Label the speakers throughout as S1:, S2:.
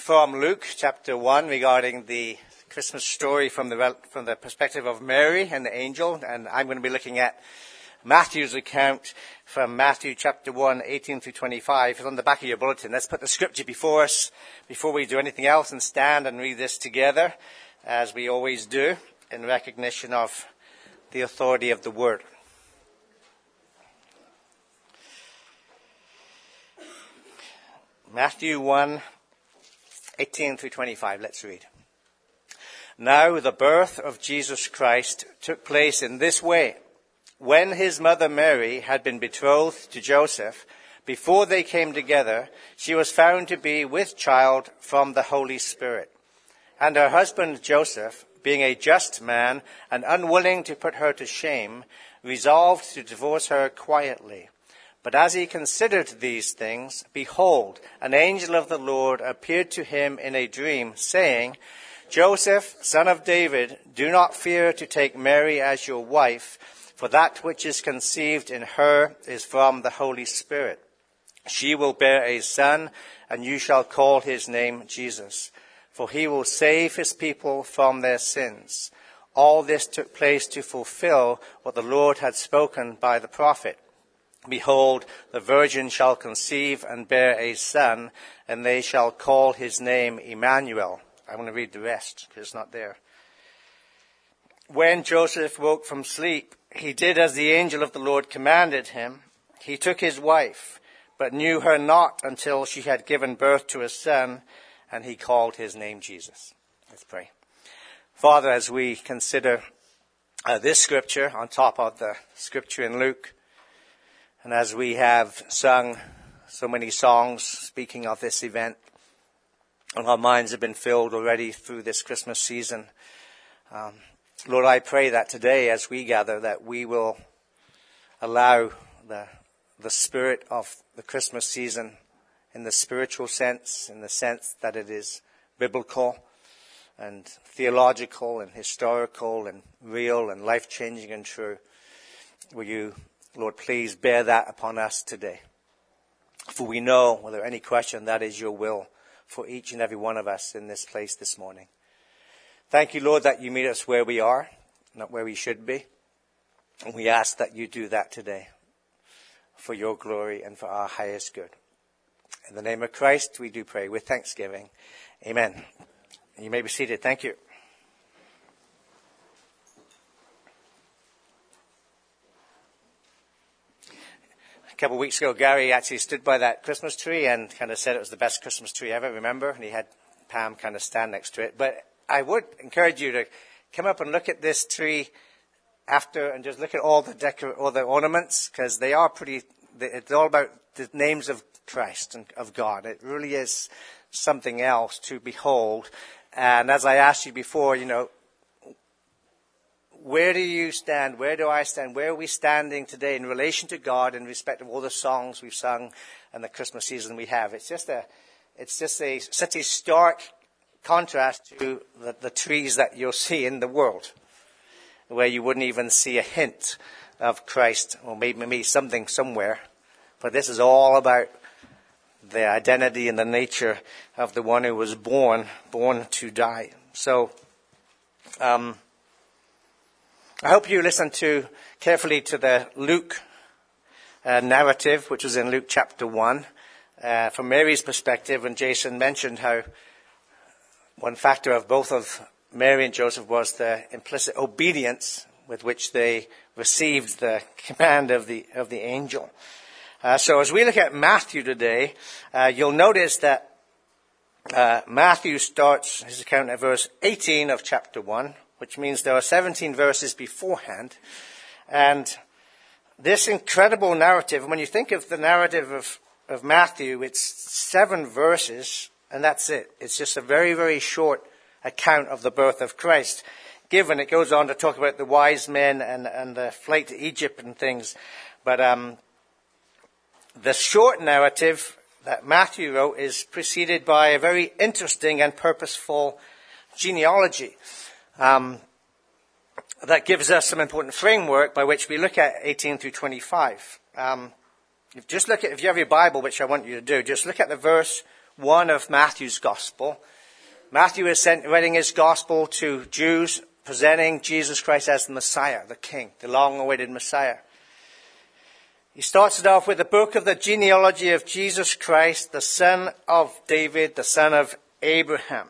S1: from Luke chapter 1 regarding the Christmas story from the perspective of Mary and the angel. And I'm going to be looking at Matthew's account from Matthew chapter 1, 18 through 25. It's on the back of your bulletin. Let's put the scripture before us before we do anything else and stand and read this together, as we always do, in recognition of the authority of the word. Matthew 1, 18 through 25. Let's read. Now the birth of Jesus Christ took place in this way. When his mother Mary had been betrothed to Joseph, before they came together, she was found to be with child from the Holy Spirit. And her husband Joseph, being a just man and unwilling to put her to shame, resolved to divorce her quietly. But as he considered these things, behold, an angel of the Lord appeared to him in a dream, saying, Joseph, son of David, do not fear to take Mary as your wife, for that which is conceived in her is from the Holy Spirit. She will bear a son, and you shall call his name Jesus, for he will save his people from their sins. All this took place to fulfill what the Lord had spoken by the prophet. Behold, the virgin shall conceive and bear a son, and they shall call his name Emmanuel. I want to read the rest, because it's not there. When Joseph woke from sleep, he did as the angel of the Lord commanded him. He took his wife, but knew her not until she had given birth to a son, and he called his name Jesus. Let's pray. Father, as we consider this scripture on top of the scripture in Luke, and as we have sung so many songs speaking of this event, and our minds have been filled already through this Christmas season, Lord, I pray that today as we gather that we will allow the spirit of the Christmas season in the spiritual sense, in the sense that it is biblical and theological and historical and real and life-changing and true. Will you, Lord, please bear that upon us today. For we know, without any question, that is your will for each and every one of us in this place this morning. Thank you, Lord, that you meet us where we are, not where we should be. And we ask that you do that today for your glory and for our highest good. In the name of Christ, we do pray with thanksgiving. Amen. You may be seated. Thank you. A couple of weeks ago, Gary actually stood by that Christmas tree and kind of said it was the best Christmas tree ever, remember? And he had Pam kind of stand next to it. But I would encourage you to come up and look at this tree after and just look at all the ornaments, because they are it's all about the names of Christ and of God. It really is something else to behold. And as I asked you before, where do you stand? Where do I stand? Where are we standing today in relation to God in respect of all the songs we've sung and the Christmas season we have? It's just such a stark contrast to the trees that you'll see in the world, where you wouldn't even see a hint of Christ, or maybe something somewhere. But this is all about the identity and the nature of the one who was born to die. So, I hope you listen carefully to the Luke narrative, which was in Luke chapter 1, from Mary's perspective. And Jason mentioned how one factor of both of Mary and Joseph was the implicit obedience with which they received the command of the angel. So as we look at Matthew today, you'll notice that Matthew starts his account at verse 18 of chapter 1, which means there are 17 verses beforehand. And this incredible narrative, when you think of the narrative of Matthew, it's 7 verses, and that's it. It's just a very, very short account of the birth of Christ. Given, it goes on to talk about the wise men and the flight to Egypt and things. But the short narrative that Matthew wrote is preceded by a very interesting and purposeful genealogy. That gives us some important framework by which we look at 18 through 25. If you have your Bible, which I want you to do, just look at the verse 1 of Matthew's Gospel. Matthew is writing his Gospel to Jews, presenting Jesus Christ as the Messiah, the King, the long-awaited Messiah. He starts it off with the book of the genealogy of Jesus Christ, the son of David, the son of Abraham.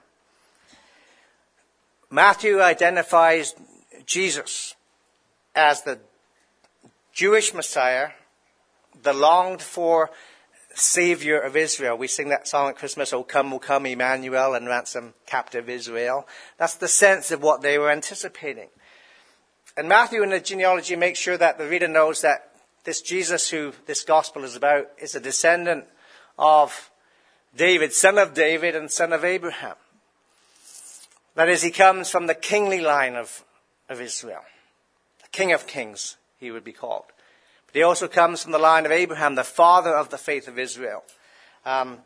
S1: Matthew identifies Jesus as the Jewish Messiah, the longed-for Savior of Israel. We sing that song at Christmas, O come, Emmanuel, and ransom captive Israel. That's the sense of what they were anticipating. And Matthew in the genealogy makes sure that the reader knows that this Jesus who this gospel is about is a descendant of David, son of David and son of Abraham. That is, he comes from the kingly line of Israel. The King of Kings, he would be called. But he also comes from the line of Abraham, the father of the faith of Israel. The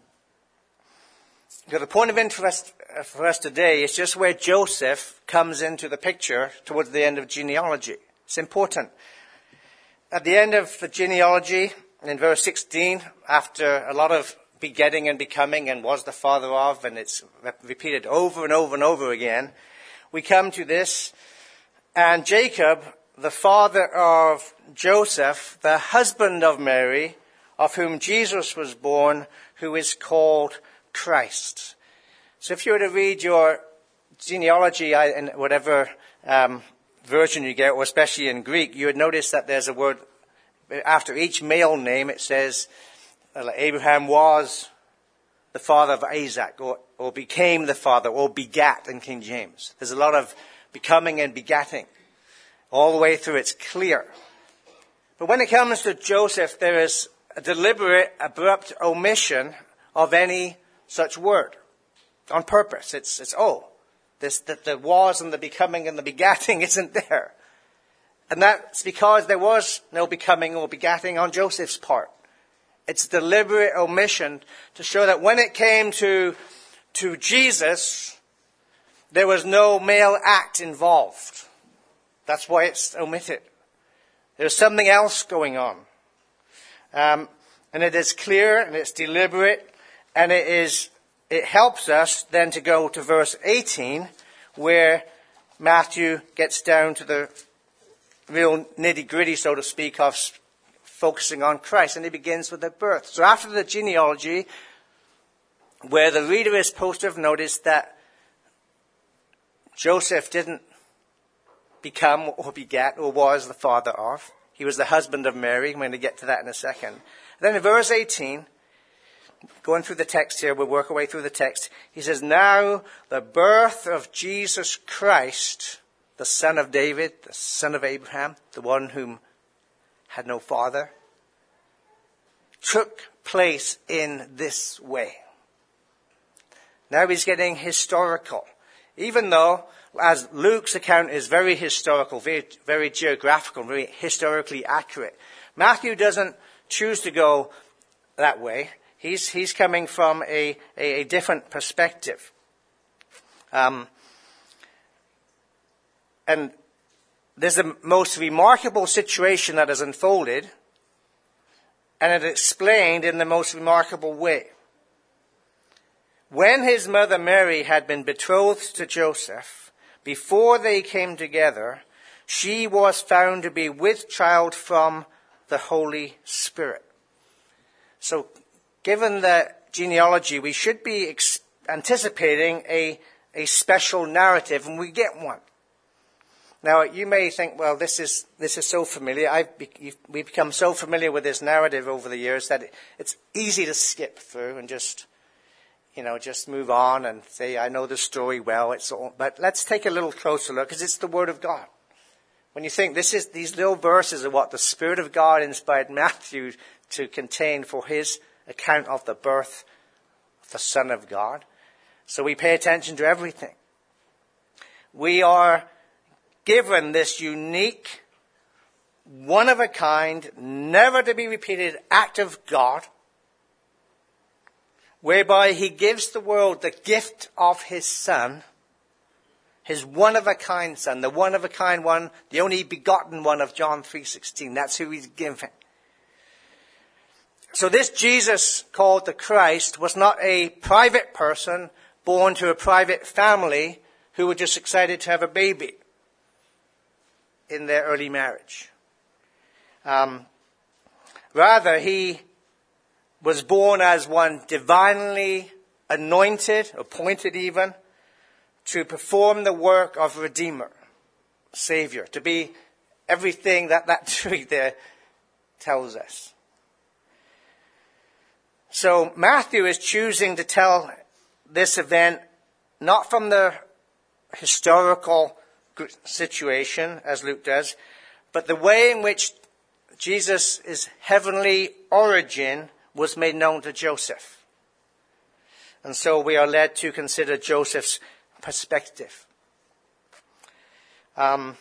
S1: point of interest for us today is just where Joseph comes into the picture towards the end of genealogy. It's important. At the end of the genealogy, in verse 16, after a lot of begetting and becoming and was the father of, and it's repeated over and over and over again, we come to this, and Jacob, the father of Joseph, the husband of Mary, of whom Jesus was born, who is called Christ. So if you were to read your genealogy in whatever version you get, or especially in Greek, you would notice that there's a word after each male name. It says Abraham was the father of Isaac, or became the father, or begat in King James. There's a lot of becoming and begatting. All the way through, it's clear. But when it comes to Joseph, there is a deliberate, abrupt omission of any such word. On purpose. It's that the was and the becoming and the begatting isn't there. And that's because there was no becoming or begatting on Joseph's part. It's deliberate omission to show that when it came to Jesus, there was no male act involved. That's why it's omitted. There's something else going on. And it is clear and it's deliberate, and it helps us then to go to verse 18, where Matthew gets down to the real nitty-gritty, so to speak, of focusing on Christ. And he begins with the birth. So after the genealogy, where the reader is supposed to have noticed that Joseph didn't become or begat or was the father of. He was the husband of Mary. I'm going to get to that in a second. Then in verse 18, going through the text here, we'll work our way through the text. He says, now the birth of Jesus Christ, the son of David, the son of Abraham, the one whom had no father, took place in this way. Now he's getting historical. Even though, as Luke's account is very historical, very geographical, very historically accurate, Matthew doesn't choose to go that way. He's coming from a different perspective. And there's the most remarkable situation that has unfolded, and it's explained in the most remarkable way. When his mother Mary had been betrothed to Joseph, before they came together, she was found to be with child from the Holy Spirit. So, given the genealogy, we should be anticipating a special narrative, and we get one. Now, you may think, well, this is so familiar. We've become so familiar with this narrative over the years that it's easy to skip through and just move on and say, I know the story well. But let's take a little closer look, because it's the Word of God. When you think these little verses are what the Spirit of God inspired Matthew to contain for his account of the birth of the Son of God. So we pay attention to everything. We are given this unique, one-of-a-kind, never-to-be-repeated act of God, whereby he gives the world the gift of his Son, his one-of-a-kind Son, the one-of-a-kind one, the only begotten one of John 3:16. That's who he's given. So this Jesus called the Christ was not a private person born to a private family who were just excited to have a baby in their early marriage. Rather, he was born as one divinely anointed, appointed even, to perform the work of Redeemer, Savior, to be everything that tree there tells us. So Matthew is choosing to tell this event not from the historical situation, as Luke does, but the way in which Jesus' heavenly origin was made known to Joseph. And so we are led to consider Joseph's perspective. So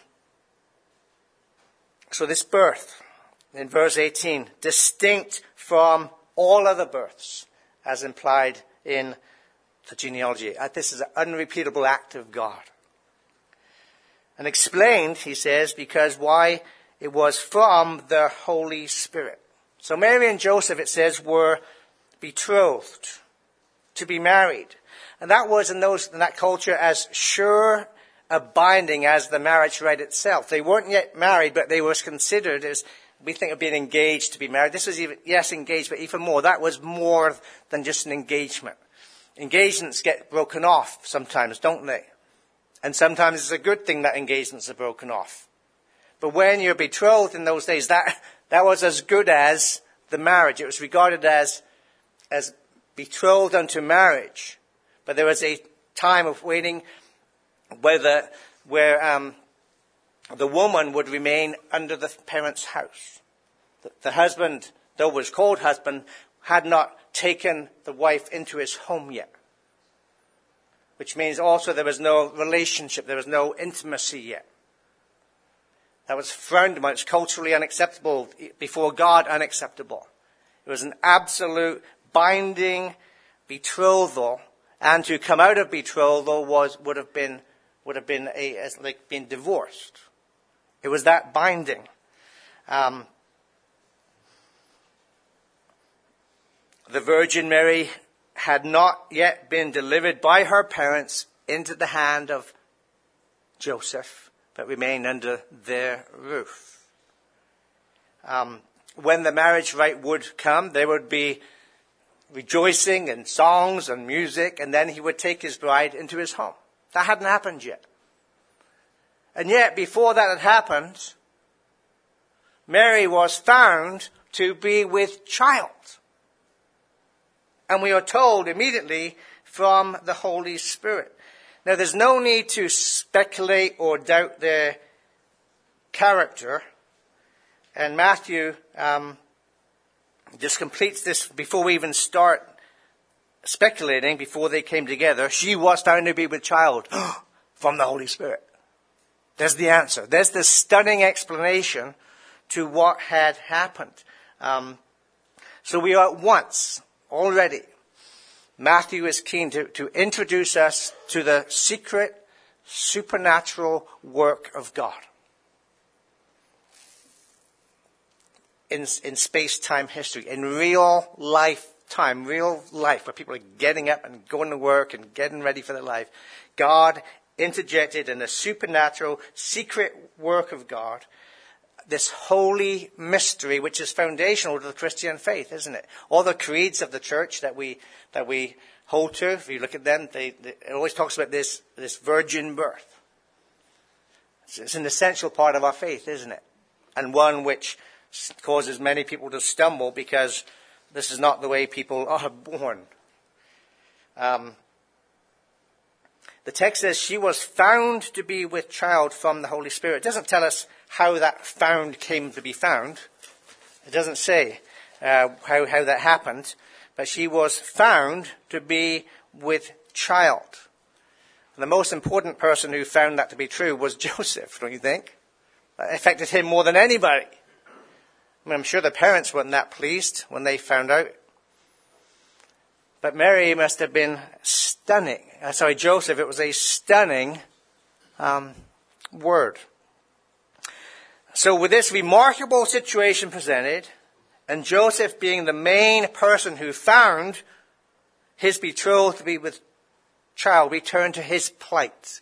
S1: this birth, in verse 18, distinct from all other births, as implied in the genealogy. This is an unrepeatable act of God. And explained, he says, because why? It was from the Holy Spirit. So Mary and Joseph, it says, were betrothed to be married. And that was in that culture as sure a binding as the marriage rite itself. They weren't yet married, but they were considered as, we think of being engaged to be married. This was even, yes, engaged, but even more. That was more than just an engagement. Engagements get broken off sometimes, don't they? And sometimes it's a good thing that engagements are broken off. But when you're betrothed in those days, that was as good as the marriage. It was regarded as betrothed unto marriage. But there was a time of waiting where the woman would remain under the parents' house. The husband, though was called husband, had not taken the wife into his home yet. Which means also there was no relationship, there was no intimacy yet. That was frowned upon. It's culturally unacceptable, before God unacceptable. It was an absolute binding betrothal, and to come out of betrothal would have been like being divorced. It was that binding. The Virgin Mary had not yet been delivered by her parents into the hand of Joseph, but remained under their roof. When the marriage rite would come, there would be rejoicing and songs and music, and then he would take his bride into his home. That hadn't happened yet. And yet, before that had happened, Mary was found to be with child. And we are told immediately from the Holy Spirit. Now, there's no need to speculate or doubt their character. And Matthew just completes this before we even start speculating, before they came together. She was found to be with child from the Holy Spirit. There's the answer. There's the stunning explanation to what had happened. So we are at once, already, Matthew is keen to introduce us to the secret, supernatural work of God in space-time history, in real life, where people are getting up and going to work and getting ready for their life. God interjected in the supernatural, secret work of God, this holy mystery, which is foundational to the Christian faith, isn't it? All the creeds of the church that we hold to, if you look at them, it always talks about this virgin birth. It's an essential part of our faith, isn't it? And one which causes many people to stumble because this is not the way people are born. The text says she was found to be with child from the Holy Spirit. It doesn't tell us how that found came to be found. It doesn't say how that happened. But she was found to be with child. And the most important person who found that to be true was Joseph, don't you think? That affected him more than anybody. I mean, I'm sure the parents weren't that pleased when they found out. But Mary must have been stunning. Joseph, it was a stunning word. So with this remarkable situation presented, And Joseph, being the main person who found his betrothed to be with child, returned to his plight.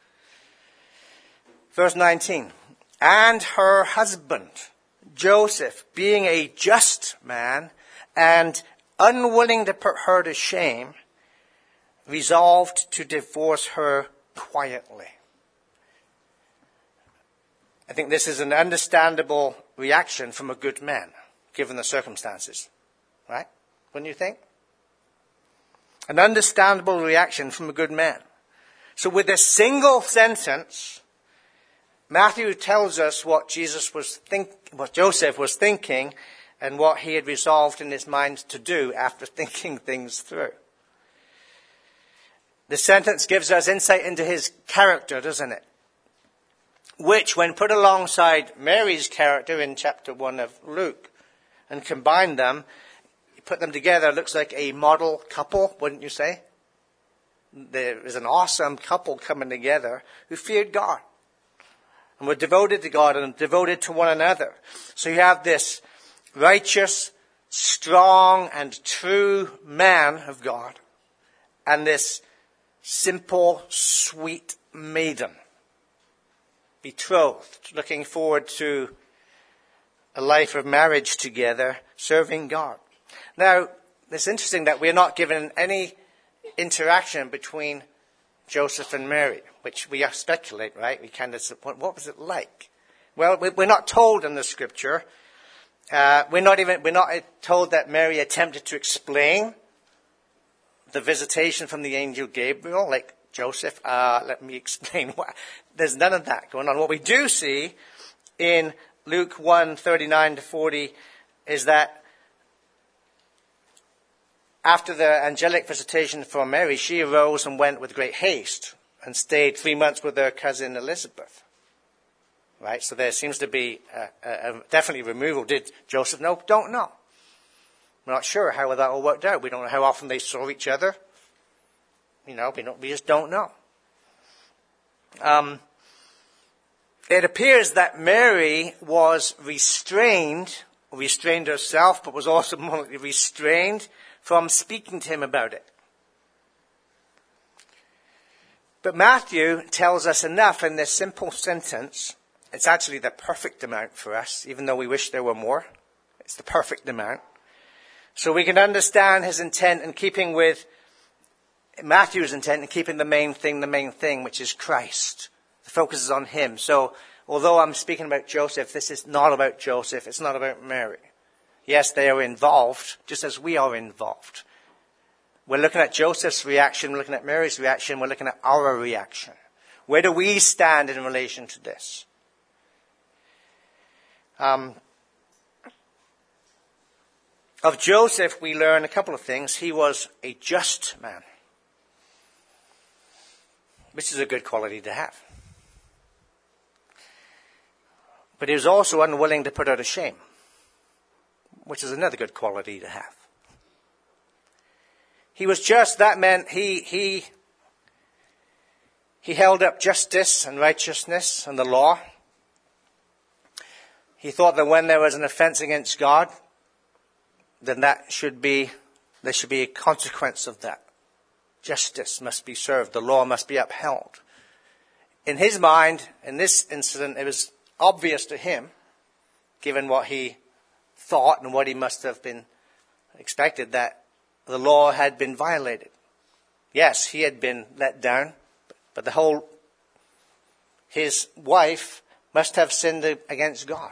S1: Verse 19. And her husband, Joseph, being a just man and unwilling to put her to shame, resolved to divorce her quietly. I think this is an understandable reaction from a good man, given the circumstances. Right? Wouldn't you think? An understandable reaction from a good man. So with a single sentence, Matthew tells us what what Joseph was thinking and what he had resolved in his mind to do after thinking things through. The sentence gives us insight into his character, doesn't it? Which, when put alongside Mary's character in chapter 1 of Luke and combine them, put them together, looks like a model couple, wouldn't you say? There is an awesome couple coming together who feared God and were devoted to God and devoted to one another. So you have this righteous, strong, and true man of God and this simple, sweet maiden, betrothed, looking forward to a life of marriage together, serving God. Now, it's interesting that we're not given any interaction between Joseph and Mary, which we speculate, right? We kind of, what was it like? Well, we're not told in the scripture. We're not told that Mary attempted to explain the visitation from the angel Gabriel, like Joseph, let me explain why. There's none of that going on. What we do see in Luke 1:39-40 is that after the angelic visitation for Mary, she arose and went with great haste and stayed 3 months with her cousin Elizabeth. Right? So there seems to be a definitely removal. Did Joseph know? Don't know. We're not sure how that all worked out. We don't know how often they saw each other. We just don't know. It appears that Mary was restrained herself, but was also more likely restrained from speaking to him about it. But Matthew tells us enough in this simple sentence. It's actually the perfect amount for us, even though we wish there were more. It's the perfect amount. So we can understand his intent in keeping with Matthew's intent in keeping the main thing, which is Christ. The focus is on him. So, although I'm speaking about Joseph, this is not about Joseph. It's not about Mary. Yes, they are involved, just as we are involved. We're looking at Joseph's reaction, we're looking at Mary's reaction, we're looking at our reaction. Where do we stand in relation to this? Of Joseph, we learn a couple of things. He was a just man, which is a good quality to have. But he was also unwilling to put her to shame, which is another good quality to have. He was just. That meant he held up justice and righteousness and the law. He thought that when there was an offense against God, then there should be a consequence of that. Justice must be served. The law must be upheld. In his mind, in this incident, it was obvious to him, given what he thought and what he must have been expected, that the law had been violated. Yes, he had been let down, but his wife must have sinned against God.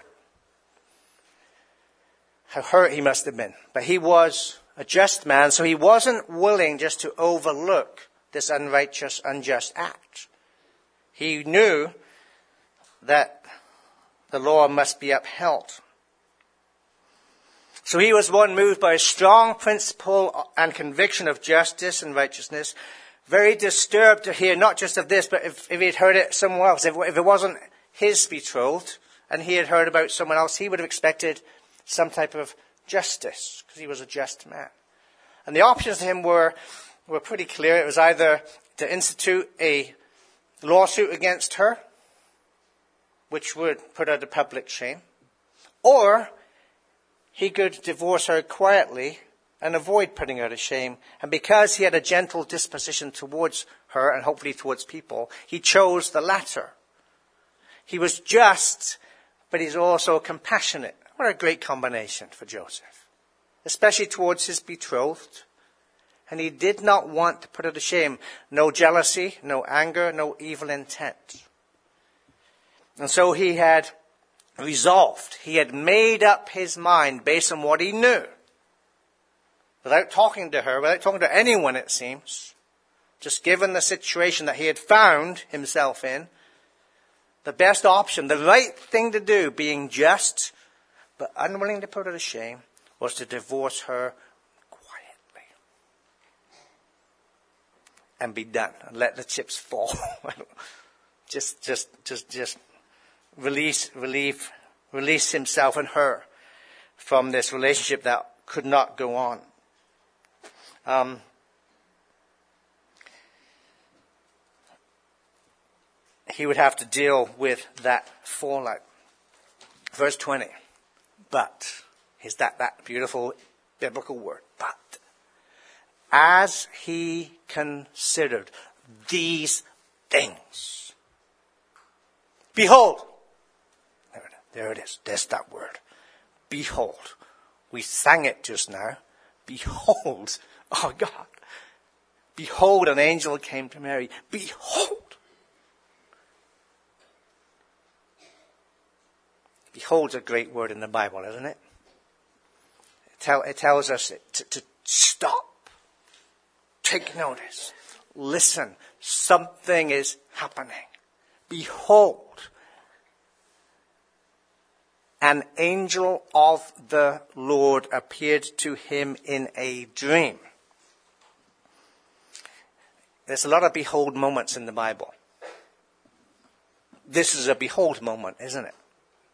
S1: How hurt he must have been. But he was a just man, so he wasn't willing just to overlook this unrighteous, unjust act. He knew that the law must be upheld. So he was one moved by a strong principle and conviction of justice and righteousness, very disturbed to hear not just of this, but if he had heard it somewhere else, if it wasn't his betrothed and he had heard about someone else, he would have expected some type of justice, because he was a just man. And the options to him were pretty clear. It was either to institute a lawsuit against her, which would put her to public shame, or he could divorce her quietly and avoid putting her to shame. And because he had a gentle disposition towards her and hopefully towards people, he chose the latter. He was just, but he's also compassionate. What a great combination for Joseph, especially towards his betrothed. And he did not want to put her to shame. No jealousy, no anger, no evil intent. And so he had resolved, he had made up his mind based on what he knew. Without talking to her, without talking to anyone, it seems. Just given the situation that he had found himself in, the best option, the right thing to do, being just, but unwilling to put her to shame, was to divorce her quietly. And be done. And let the chips fall. just release himself and her from this relationship that could not go on. He would have to deal with that fallout. Verse 20. But, is that beautiful biblical word? But, as he considered these things, behold, there it is. There's that word. Behold. We sang it just now. Behold. Oh God. Behold, an angel came to Mary. Behold. Behold's a great word in the Bible, isn't it? It tells us to stop. Take notice. Listen. Something is happening. Behold. An angel of the Lord appeared to him in a dream. There's a lot of behold moments in the Bible. This is a behold moment, isn't it?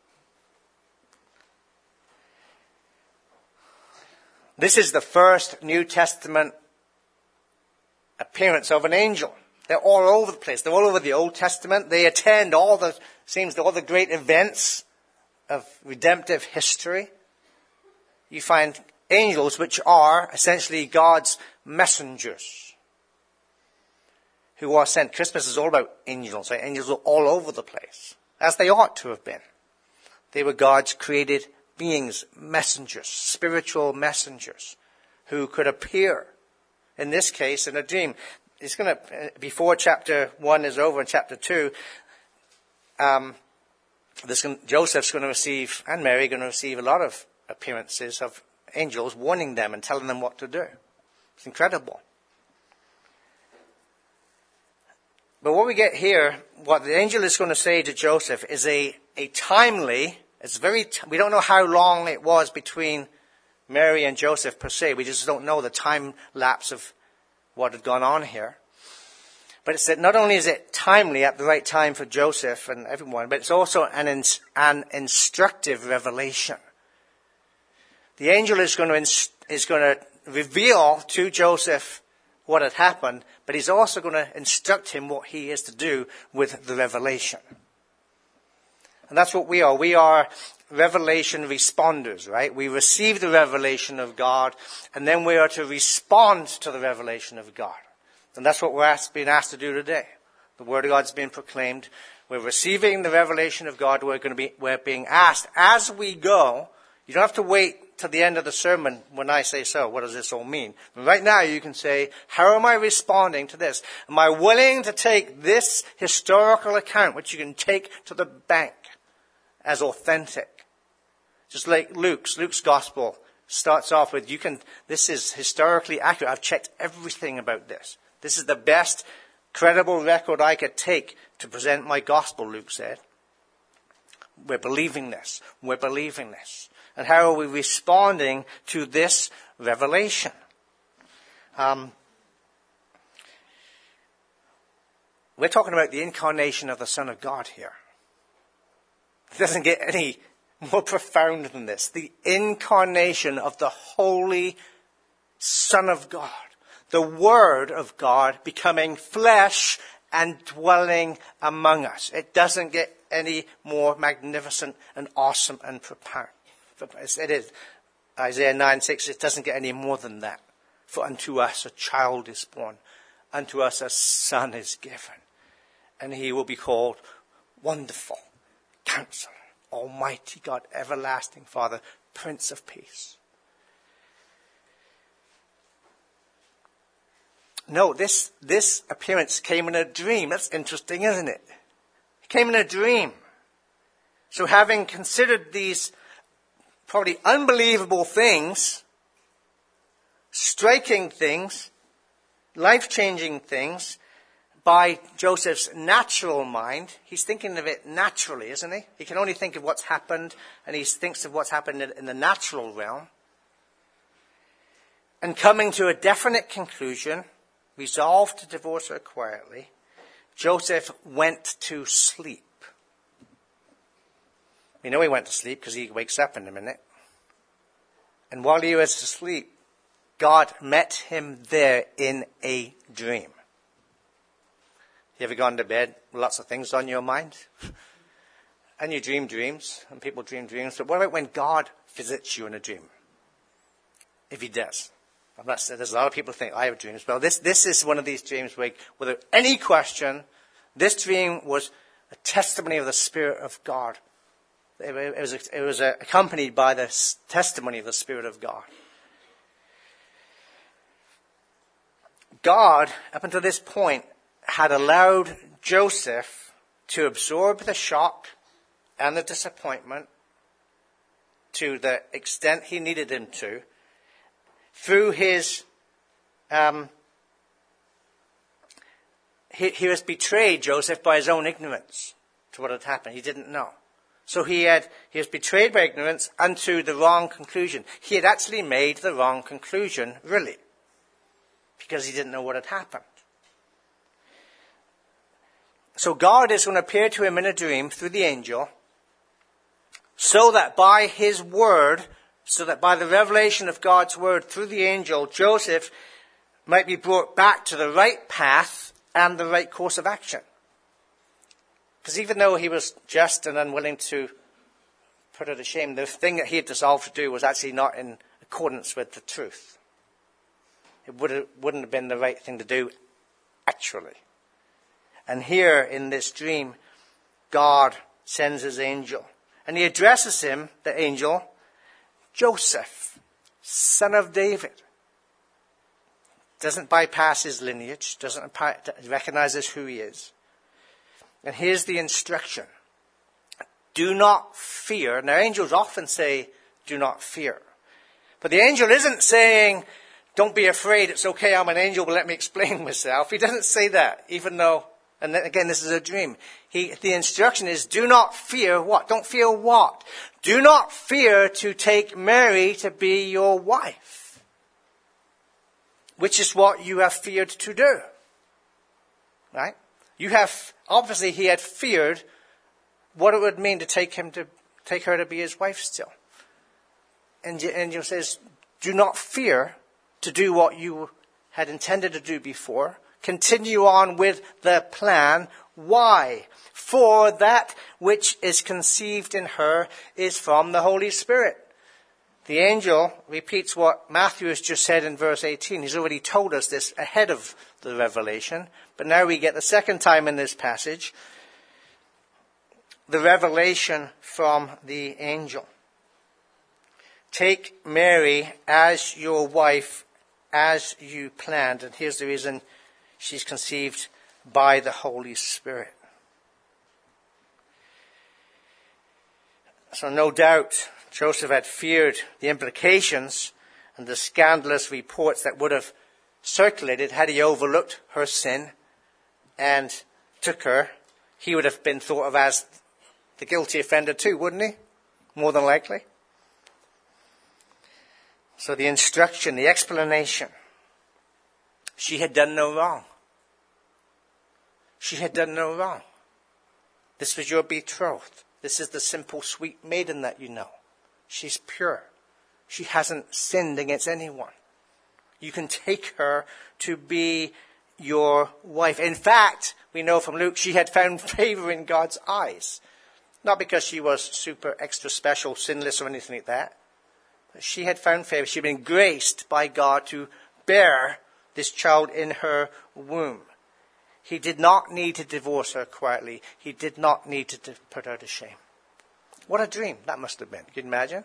S1: This is the first New Testament appearance of an angel. They're all over the place. They're all over the Old Testament. They attend all the great events of redemptive history. You find angels which are essentially God's messengers who are sent. Christmas is all about angels. Right? Angels are all over the place, as they ought to have been. They were God's created beings, messengers, spiritual messengers who could appear, in this case, in a dream. It's going to, before chapter 1 is over, in chapter 2, Joseph's going to receive, and Mary are going to receive a lot of appearances of angels warning them and telling them what to do. It's incredible. But what we get here, what the angel is going to say to Joseph is a timely, we don't know how long it was between Mary and Joseph per se. We just don't know the time lapse of what had gone on here. But it's that not only is it timely at the right time for Joseph and everyone, but it's also an instructive revelation. The angel is going to reveal to Joseph what had happened, but he's also going to instruct him what he is to do with the revelation. And that's what we are. We are revelation responders, right? We receive the revelation of God, and then we are to respond to the revelation of God. And that's what we're being asked to do today. The Word of God's being proclaimed. We're receiving the revelation of God. We're being asked as we go. You don't have to wait till the end of the sermon when I say so. What does this all mean? Right now you can say, how am I responding to this? Am I willing to take this historical account, which you can take to the bank, as authentic? Just like Luke's gospel starts off with, this is historically accurate. I've checked everything about this. This is the best credible record I could take to present my gospel, Luke said. We're believing this. We're believing this. And how are we responding to this revelation? We're talking about the incarnation of the Son of God here. It doesn't get any more profound than this. The incarnation of the Holy Son of God. The Word of God becoming flesh and dwelling among us. It doesn't get any more magnificent and awesome and profound. It is. Isaiah 9:6, it doesn't get any more than that. For unto us a child is born, unto us a son is given, and he will be called Wonderful, Counselor, Almighty God, Everlasting Father, Prince of Peace. No, this appearance came in a dream. That's interesting, isn't it? It came in a dream. So having considered these probably unbelievable things, striking things, life-changing things, by Joseph's natural mind, he's thinking of it naturally, isn't he? He can only think of what's happened, and he thinks of what's happened in the natural realm. And coming to a definite conclusion, resolved to divorce her quietly, Joseph went to sleep. We know he went to sleep because he wakes up in a minute. And while he was asleep, God met him there in a dream. You ever gone to bed with lots of things on your mind? And you dream dreams, and people dream dreams. But what about when God visits you in a dream? If he does. I'm not saying, there's a lot of people think, I have dreams. Well, this is one of these dreams where, without any question, this dream was a testimony of the Spirit of God. It was accompanied by the testimony of the Spirit of God. God, up until this point, had allowed Joseph to absorb the shock and the disappointment to the extent he needed him to, through his, he was betrayed, Joseph, by his own ignorance to what had happened. He didn't know. So he was betrayed by ignorance unto the wrong conclusion. He had actually made the wrong conclusion, really, because he didn't know what had happened. So God is going to appear to him in a dream through the angel, so that by his word, so that by the revelation of God's word through the angel, Joseph might be brought back to the right path and the right course of action. Because even though he was just and unwilling to put her to shame, the thing that he had resolved to do was actually not in accordance with the truth. It wouldn't have been the right thing to do, actually. And here in this dream, God sends his angel. And he addresses him, the angel, Joseph, son of David. Doesn't bypass his lineage, recognizes who he is. And here's the instruction. Do not fear. Now, angels often say, do not fear. But the angel isn't saying, don't be afraid, it's okay, I'm an angel, but let me explain myself. He doesn't say that, even though, and then again, this is a dream. The instruction is, do not fear what? Don't fear what? Do not fear to take Mary to be your wife, which is what you have feared to do. Right? Obviously he had feared what it would mean to take her to be his wife still. And the angel says, do not fear to do what you had intended to do before. Continue on with the plan. Why? For that which is conceived in her is from the Holy Spirit. The angel repeats what Matthew has just said in verse 18. He's already told us this ahead of the revelation. But now we get the second time in this passage, the revelation from the angel. Take Mary as your wife, as you planned. And here's the reason: she's conceived by the Holy Spirit. So no doubt Joseph had feared the implications and the scandalous reports that would have circulated had he overlooked her sin and took her. He would have been thought of as the guilty offender too, wouldn't he? More than likely. So the instruction, the explanation. She had done no wrong. She had done no wrong. This was your betrothed. This is the simple, sweet maiden that you know. She's pure. She hasn't sinned against anyone. You can take her to be your wife. In fact, we know from Luke, she had found favor in God's eyes. Not because she was super extra special, sinless or anything like that. She had found favor. She'd been graced by God to bear this child in her womb. He did not need to divorce her quietly. He did not need to put her to shame. What a dream that must have been. Can you imagine?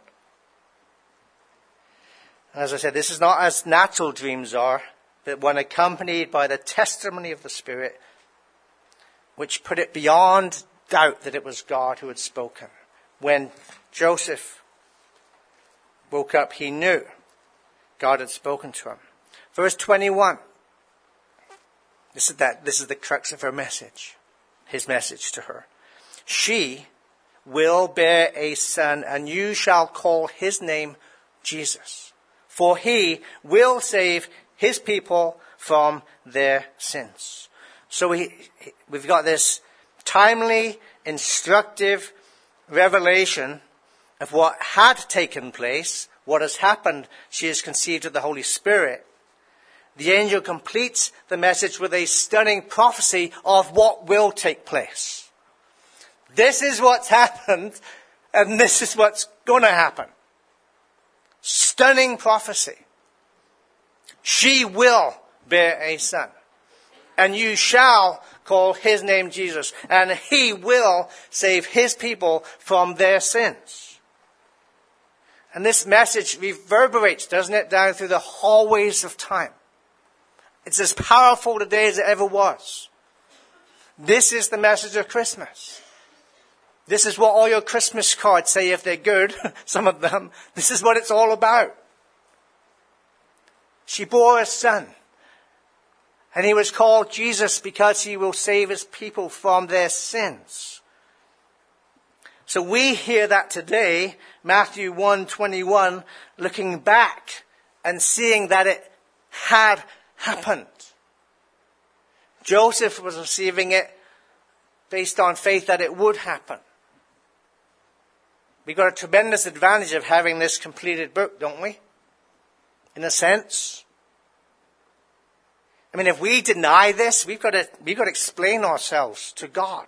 S1: As I said, this is not as natural dreams are, but one accompanied by the testimony of the Spirit, which put it beyond doubt that it was God who had spoken. When Joseph woke up, he knew God had spoken to him. Verse 21. This is the crux of her message. His message to her. She will bear a son, and you shall call his name Jesus. For he will save his people from their sins. So we've got this timely, instructive revelation of what had taken place, what has happened. She is conceived of the Holy Spirit. The angel completes the message with a stunning prophecy of what will take place. This is what's happened, and this is what's going to happen. Stunning prophecy. She will bear a son, and you shall call his name Jesus, and he will save his people from their sins. And this message reverberates, doesn't it, down through the hallways of time. It's as powerful today as it ever was. This is the message of Christmas. This is what all your Christmas cards say if they're good, some of them. This is what it's all about. She bore a son. And he was called Jesus because he will save his people from their sins. So we hear that today, Matthew 1:21, looking back and seeing that it had happened. Joseph was receiving it based on faith that it would happen. We've got a tremendous advantage of having this completed book, don't we? In a sense. I mean, if we deny this, we've got to explain ourselves to God.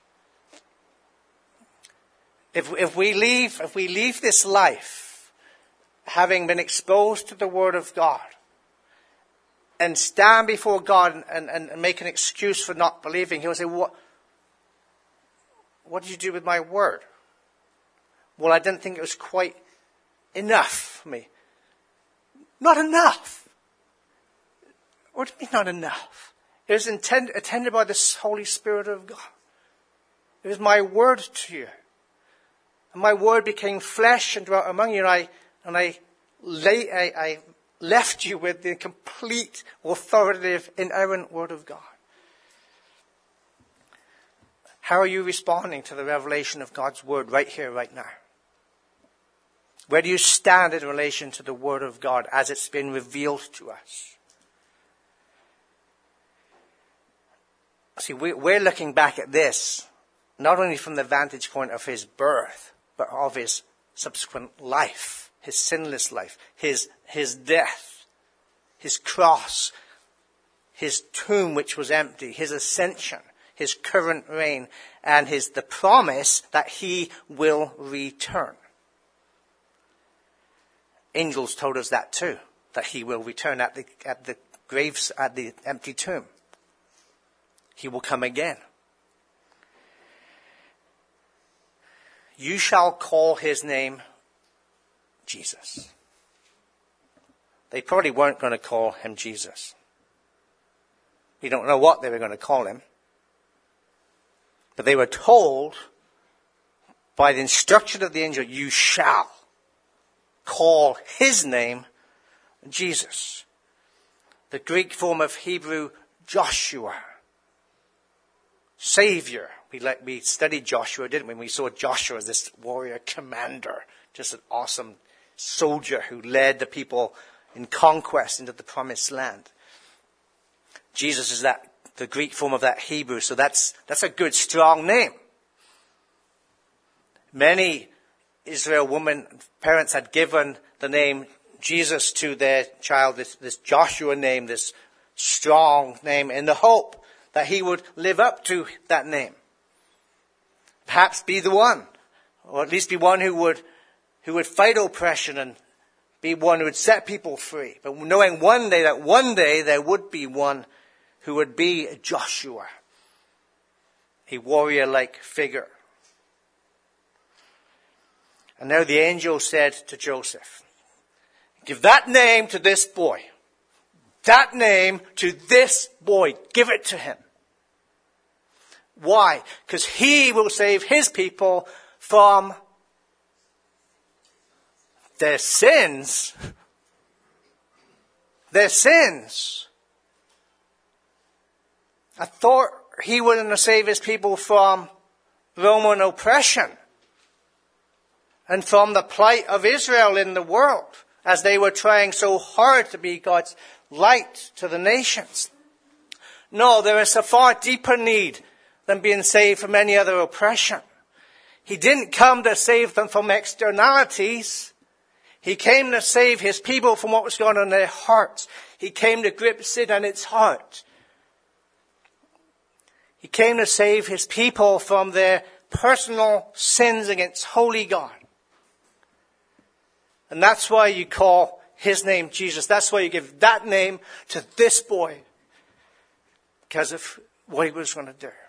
S1: If we leave this life, having been exposed to the Word of God, and stand before God and make an excuse for not believing, he'll say, what did you do with my word? Well, I didn't think it was quite enough for me. Not enough. What do you mean not enough? It was attended by the Holy Spirit of God. It was my word to you. And my word became flesh and dwelt among you, and I left you with the complete, authoritative, inerrant Word of God. How are you responding to the revelation of God's Word right here, right now? Where do you stand in relation to the Word of God as it's been revealed to us? See, we're looking back at this, not only from the vantage point of his birth, but of his subsequent life. His sinless life, his death, his cross, his tomb which was empty, his ascension, his current reign, and the promise that he will return. Angels told us that too, that he will return at the graves, at the empty tomb. He will come again. You shall call his name Jesus. They probably weren't going to call him Jesus. We don't know what they were going to call him. But they were told by the instruction of the angel, you shall call his name Jesus. The Greek form of Hebrew, Joshua. Savior. We studied Joshua, didn't we? We saw Joshua as this warrior commander. Just an awesome soldier who led the people in conquest into the promised land. Jesus is the Greek form of that Hebrew, so that's a good, strong name. Many Israel parents had given the name Jesus to their child, this Joshua name, this strong name, in the hope that he would live up to that name. Perhaps be the one, or at least be one who would fight oppression be one who would set people free, but knowing one day there would be one who would be Joshua, a warrior-like figure. And now the angel said to Joseph, give that name to this boy. That name to this boy. Give it to him. Why? Because he will save his people from their sins. Their sins. I thought he was going to save his people from Roman oppression and from the plight of Israel in the world as they were trying so hard to be God's light to the nations. No, there is a far deeper need than being saved from any other oppression. He didn't come to save them from externalities. He came to save his people from what was going on in their hearts. He came to grip sin in its heart. He came to save his people from their personal sins against holy God. And that's why you call his name Jesus. That's why you give that name to this boy. Because of what he was going to do.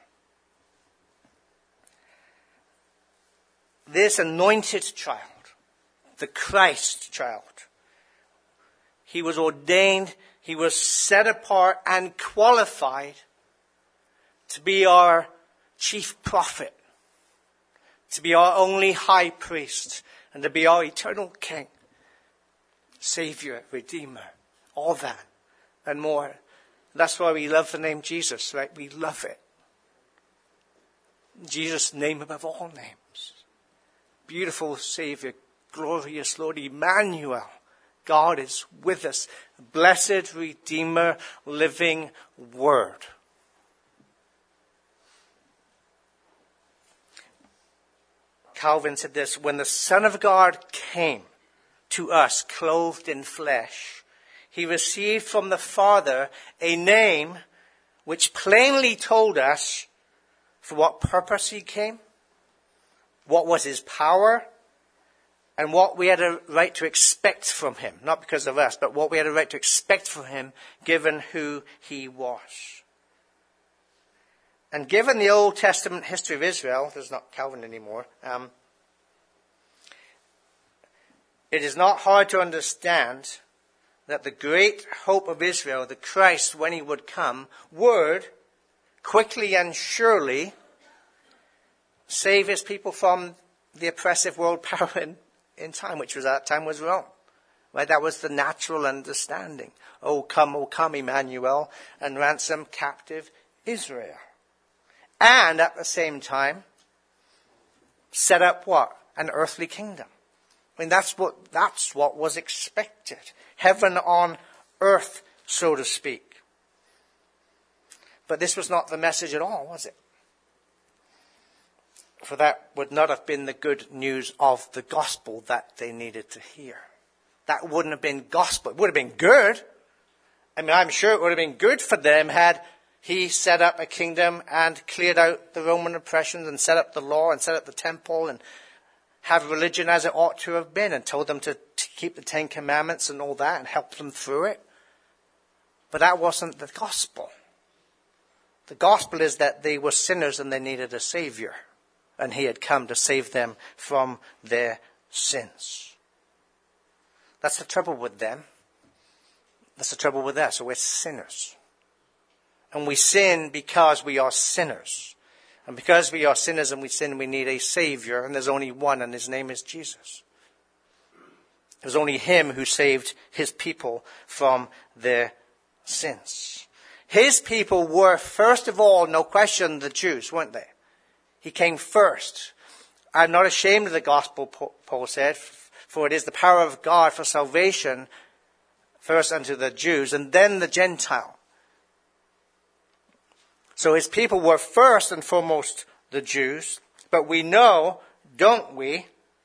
S1: This anointed child, the Christ child, he was ordained, he was set apart and qualified to be our chief prophet, to be our only high priest, and to be our eternal king, savior, redeemer, all that and more. That's why we love the name Jesus, right? We love it. Jesus' name above all names. Beautiful Savior, glorious Lord, Emmanuel. God is with us. Blessed Redeemer, living Word. Calvin said this, when the Son of God came to us clothed in flesh, he received from the Father a name which plainly told us for what purpose he came, what was his power, and what we had a right to expect from him. Not because of us, but what we had a right to expect from him, given who he was. And given the Old Testament history of Israel, there's not Calvin anymore, it is not hard to understand that the great hope of Israel, the Christ, when he would come, would quickly and surely save his people from the oppressive world power in time, which was at that time was Rome. Right? That was the natural understanding. O come, Emmanuel, and ransom captive Israel. And at the same time, set up what? An earthly kingdom. I mean, that's what was expected. Heaven on earth, so to speak. But this was not the message at all, was it? For that would not have been the good news of the gospel that they needed to hear. That wouldn't have been gospel. It would have been good. I mean, I'm sure it would have been good for them had he set up a kingdom and cleared out the Roman oppressions and set up the law and set up the temple and have religion as it ought to have been and told them to keep the 10 Commandments and all that and help them through it. But that wasn't the gospel. The gospel is that they were sinners and they needed a savior. And he had come to save them from their sins. That's the trouble with them. That's the trouble with us. So we're sinners. And we sin because we are sinners. And because we are sinners and we sin, we need a savior. And there's only one, and his name is Jesus. It was only him who saved his people from their sins. His people were, first of all, no question, the Jews, weren't they? He came first. I'm not ashamed of the gospel, Paul said, for it is the power of God for salvation, first unto the Jews, and then the Gentile. So his people were first and foremost the Jews, but we know, don't we,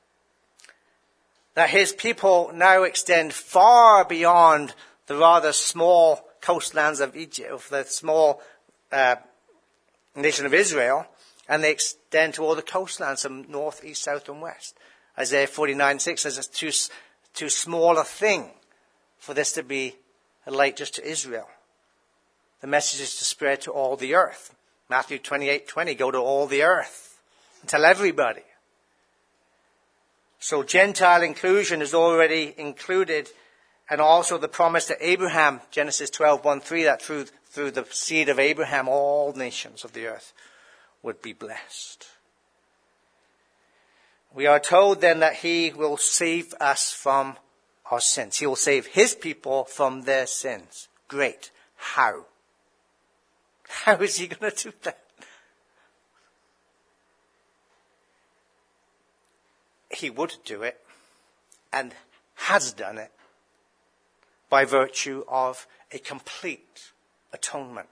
S1: that his people now extend far beyond the rather small coastlands of Egypt, of the small nation of Israel, and they extend to all the coastlands from north, east, south, and west. Isaiah 49:6 says it's too small a thing for this to be a light just to Israel. The message is to spread to all the earth. Matthew 28:20, go to all the earth and tell everybody. So Gentile inclusion is already included, and also the promise to Abraham, Genesis 12:1-3, that through the seed of Abraham all nations of the earth would be blessed. We are told then that he will save us from our sins. He will save his people from their sins. Great. How? How is he going to do that? He would do it, and has done it, by virtue of a complete atonement,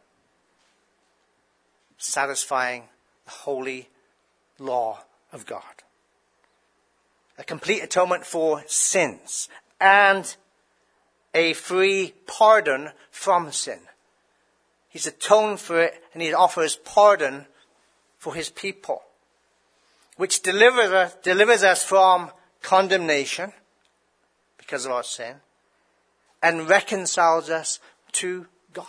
S1: satisfying the holy law of God. A complete atonement for sins, and a free pardon from sin. He's atoned for it, and he offers pardon for his people, which delivers us from condemnation because of our sin, and reconciles us to God.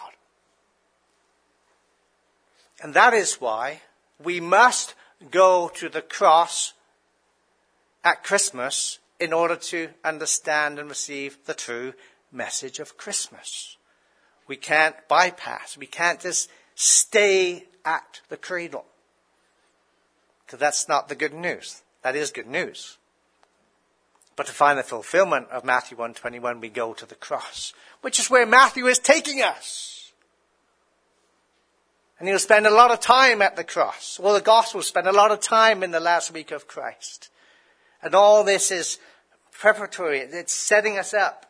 S1: And that is why we must go to the cross at Christmas in order to understand and receive the true message of Christmas. We can't bypass. We can't just stay at the cradle. Because that's not the good news. That is good news. But to find the fulfillment of Matthew 1:21, we go to the cross, which is where Matthew is taking us. And he'll spend a lot of time at the cross. Well, the Gospels spend a lot of time in the last week of Christ. And all this is preparatory. It's setting us up.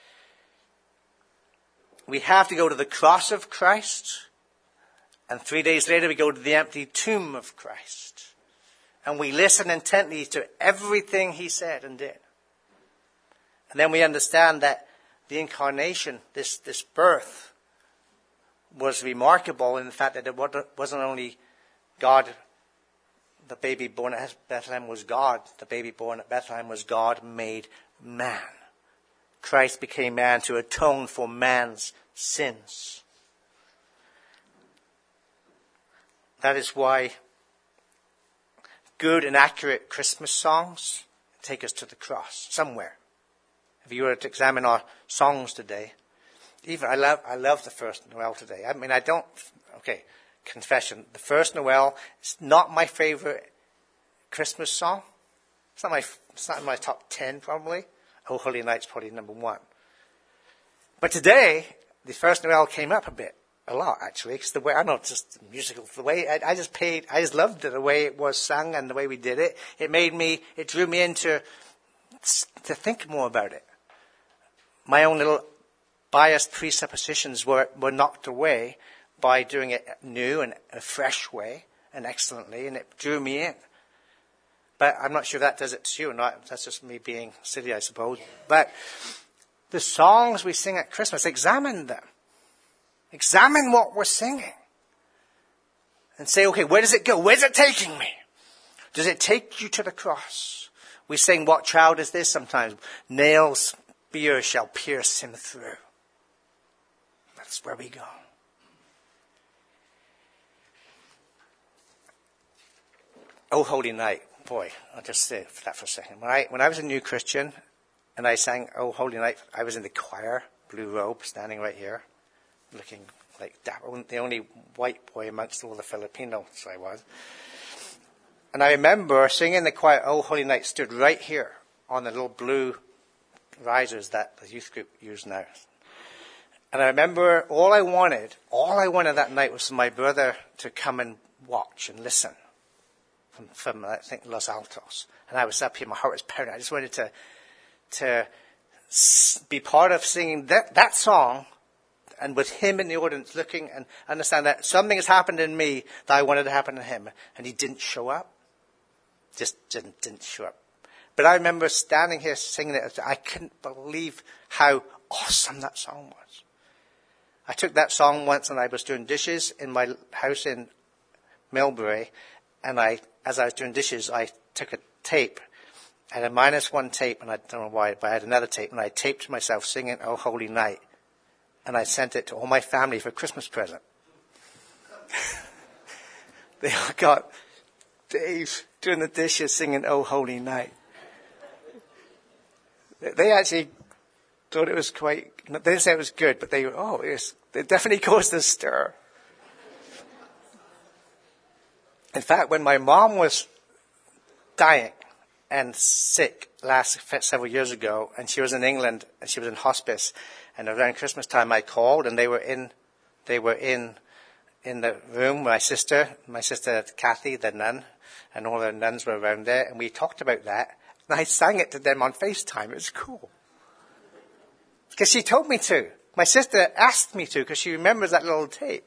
S1: We have to go to the cross of Christ. And 3 days later we go to the empty tomb of Christ. And we listen intently to everything he said and did. And then we understand that the incarnation, this birth, was remarkable in the fact that it wasn't only God. The baby born at Bethlehem was God. The baby born at Bethlehem was God made man. Christ became man to atone for man's sins. That is why good and accurate Christmas songs take us to the cross somewhere. If you were to examine our songs today, even I love the first Noel today. Confession. The first Noel is not my favorite Christmas song. It's not in my top 10 probably. Oh, Holy Night's probably number 1. But today, the first Noel came up a lot actually, because the way, I don't know, just musical, the way, I just loved it, the way it was sung and the way we did it. It drew me into to think more about it. My own little biased presuppositions were knocked away by doing it new and a fresh way and excellently, and it drew me in. But I'm not sure that does it to you or not. That's just me being silly, I suppose. But the songs we sing at Christmas, examine them. Examine what we're singing. And say, okay, where does it go? Where's it taking me? Does it take you to the cross? We sing, what child is this sometimes? Nails, spear shall pierce him through. That's where we go. Oh, Holy Night. Boy, I'll just say that for a second. When I was a new Christian and I sang Oh, Holy Night, I was in the choir, blue robe, standing right here, looking like that. The only white boy amongst all the Filipinos I was. And I remember singing in the choir, Oh, Holy Night, stood right here on the little blue risers that the youth group use now. And I remember all I wanted that night was for my brother to come and watch and listen. From I think Los Altos, and I was up here. My heart was pounding. I just wanted to be part of singing that song, and with him in the audience, looking and understand that something has happened in me that I wanted to happen in him, and he didn't show up. Just didn't show up. But I remember standing here singing it. I couldn't believe how awesome that song was. I took that song once, and I was doing dishes in my house in Millbury. And as I was doing dishes, I took a tape I had a -1 tape, and I don't know why, but I had another tape, and I taped myself singing "Oh Holy Night," and I sent it to all my family for a Christmas present. They all got Dave doing the dishes singing "Oh Holy Night." They actually thought it was quite, they didn't say it was good, but it definitely caused a stir. In fact, when my mom was dying and sick several years ago, and she was in England, and she was in hospice, and around Christmas time I called, and they were in the room, my sister Kathy, the nun, and all the nuns were around there, and we talked about that, and I sang it to them on FaceTime. It was cool. Because she told me to. My sister asked me to, because she remembers that little tape.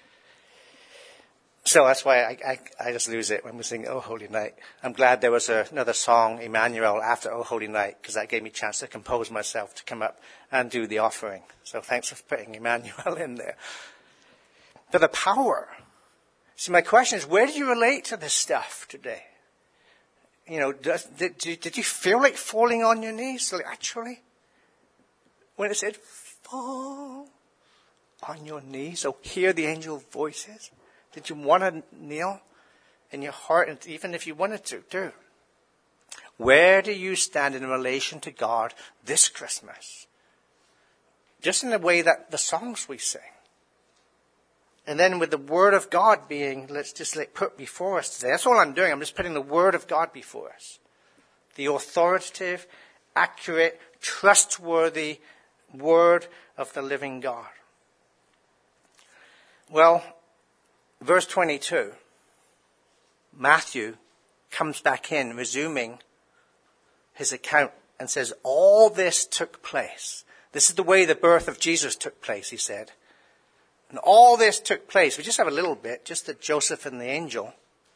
S1: So that's why I just lose it when we sing "Oh Holy Night." I'm glad there was another song, Emmanuel, after "Oh Holy Night, because that gave me a chance to compose myself to come up and do the offering. So thanks for putting Emmanuel in there. But the power. See, my question is, where do you relate to this stuff today? You know, did you feel like falling on your knees? Like, actually, when it said, fall on your knees, so hear the angel voices. Did you want to kneel in your heart, and even if you wanted to, do? Where do you stand in relation to God this Christmas? Just in the way that the songs we sing. And then with the Word of God being, let's just put before us today. That's all I'm doing. I'm just putting the Word of God before us. The authoritative, accurate, trustworthy Word of the living God. Well, verse 22, Matthew comes back in, resuming his account, and says, all this took place. This is the way the birth of Jesus took place, he said. And all this took place. We just have a little bit, just that Joseph and the angel,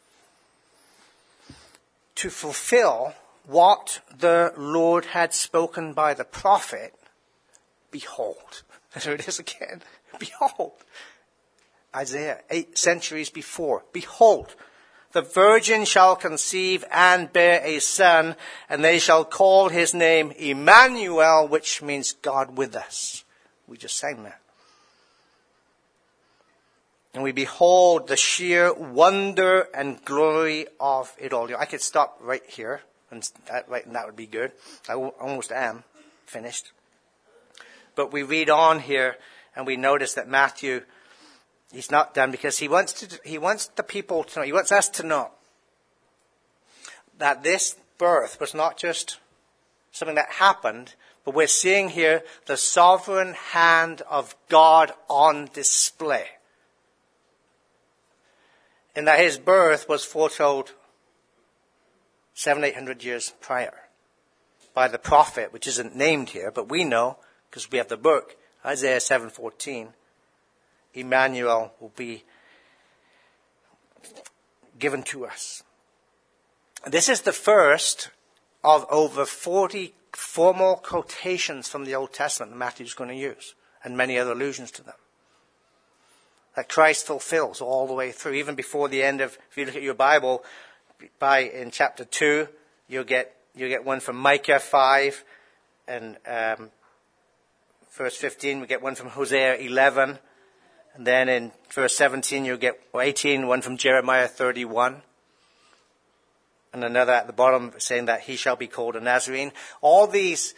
S1: to fulfill what the Lord had spoken by the prophet. Behold. There it is again. Behold. Isaiah, 8 centuries before. Behold, the virgin shall conceive and bear a son, and they shall call his name Emmanuel, which means God with us. We just sang that. And we behold the sheer wonder and glory of it all. I could stop right here, and that would be good. I almost am finished. But we read on here, and we notice that Matthew, he's not done, because he wants the people to know, he wants us to know that this birth was not just something that happened, but we're seeing here the sovereign hand of God on display. And that his birth was foretold 700-800 years prior by the prophet, which isn't named here, but we know, because we have the book, Isaiah 7:14, Emmanuel will be given to us. This is the first of over 40 formal quotations from the Old Testament that Matthew's going to use, and many other allusions to them, that Christ fulfills all the way through, even before the end of, if you look at your Bible, in chapter 2, you'll get one from Micah 5, and verse 15, we get one from Hosea 11, and then in verse 17, you'll get, or 18, one from Jeremiah 31, and another at the bottom saying that he shall be called a Nazarene. All these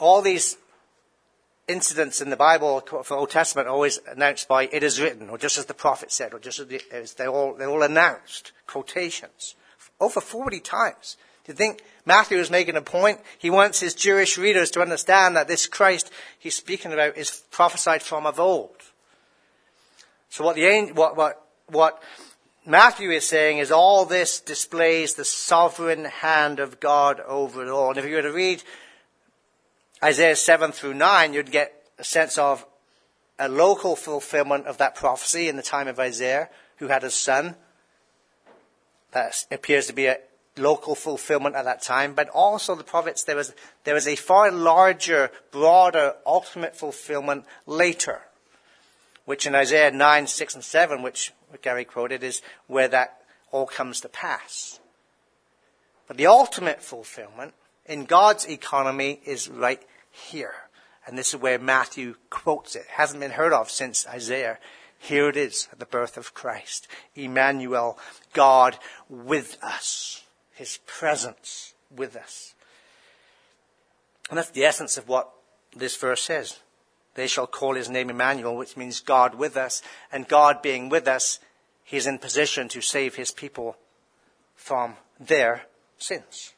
S1: incidents in the Bible for Old Testament are always announced by "it is written," or just as the prophet said, or just as they're all announced, quotations, over 40 times. Do you think Matthew is making a point? He wants his Jewish readers to understand that this Christ he's speaking about is prophesied from of old. So what Matthew is saying is all this displays the sovereign hand of God over it all. And if you were to read Isaiah 7 through 9, you'd get a sense of a local fulfillment of that prophecy in the time of Isaiah, who had a son. That appears to be a local fulfillment at that time. But also the prophets, there was a far larger, broader, ultimate fulfillment later, which in Isaiah 9, 6, and 7, which Gary quoted, is where that all comes to pass. But the ultimate fulfillment in God's economy is right here. And this is where Matthew quotes it. It hasn't been heard of since Isaiah. Here it is at the birth of Christ. Emmanuel, God with us. His presence with us. And that's the essence of what this verse says. They shall call his name Emmanuel, which means God with us. And God being with us, he's in position to save his people from their sins.